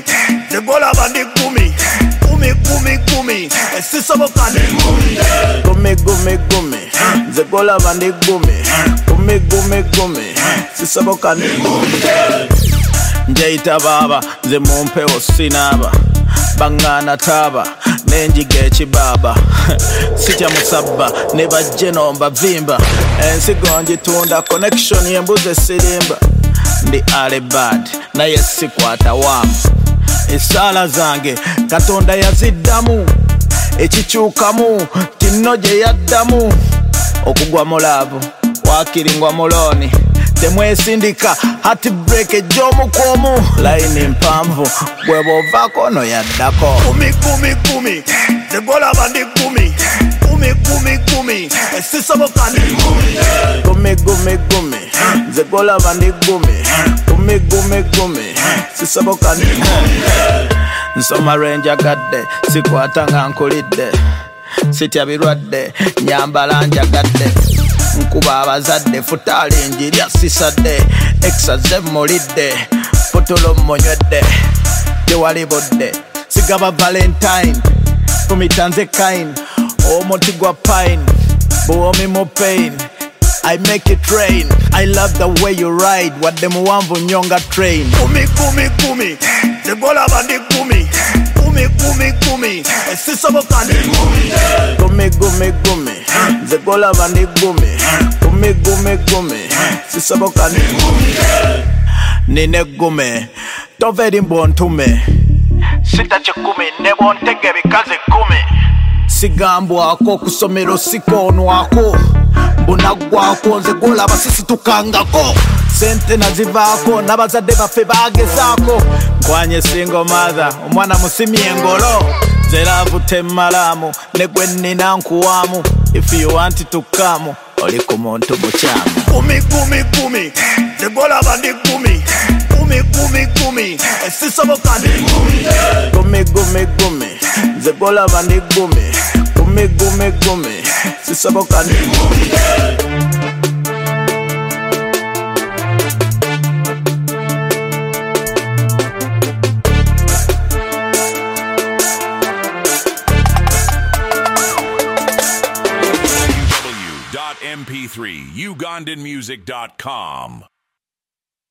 gumi, zegola bandi gumi, gumi gumi gumi, esisabokane gumi gumi gumi, zegola bandi gumi, gumi gumi gumi, sisabokane njeita baba, nze mumpewo sinaba, bangana taba, nenjiga ekibaba sitya musabba, ne bajje nomba vimba, ensigo njitunda, connection yembuze esirimba, ndi alebad naye sikwata wamu, esaala zange Katonda yaziddamu, ekikyukamu tinno gye yaddamu, okugwa mu laavu wakiringwa muloni, temwesindika heartbreak ej'omukwomu, layini mpanvu bwe bwovaako no yaddako gumi gumi gumi, zegola bandi gumi, gumi gumi gumi, esisobokane gumi gumi gumi, zegola bandi gumi, gumi gumi gumi, sisobokane nsoma lwenjagadde, sikwata nga nkulidde, sitya birwadde, nyambala njagadde, nkuba abazadde, futaali njirya sisadde, eksaze mulidde, futulo munywedde, tewali budde, sigaba valentine, fumitanze kain, omuti gwa pine, buwomi mu pain, I make it rain, I love the way you ride, wadde muwanvu nyonga train gumi gumi gumi, zegola bandi gumi, gumi gumi gumi, esisobokane gumi gumi gumi, zegola bandi gumi, gumi gumi gumi, sisobokane nine gume, toveri mbontume, sita chikumi nebo ntege bikaze kumi, sigambwako kusomero sikonwako, mbunagwako nzegola basisi tukangako, sente nazivaako n'abazadde baffe bagezaako, nkwanye single mother omwana musimye engolo, zeravu temmalamu ne gwe nnina nkuwamu, if you want to come oli ku muntu bukyamu gumi gumi gumi, zegola bandi gumi, gumi gumi gumi, esisobokane gumi gumi gumi, zegola bandi gumi, gumi gumi gumi, sisobokane mp3ugandanmusic.com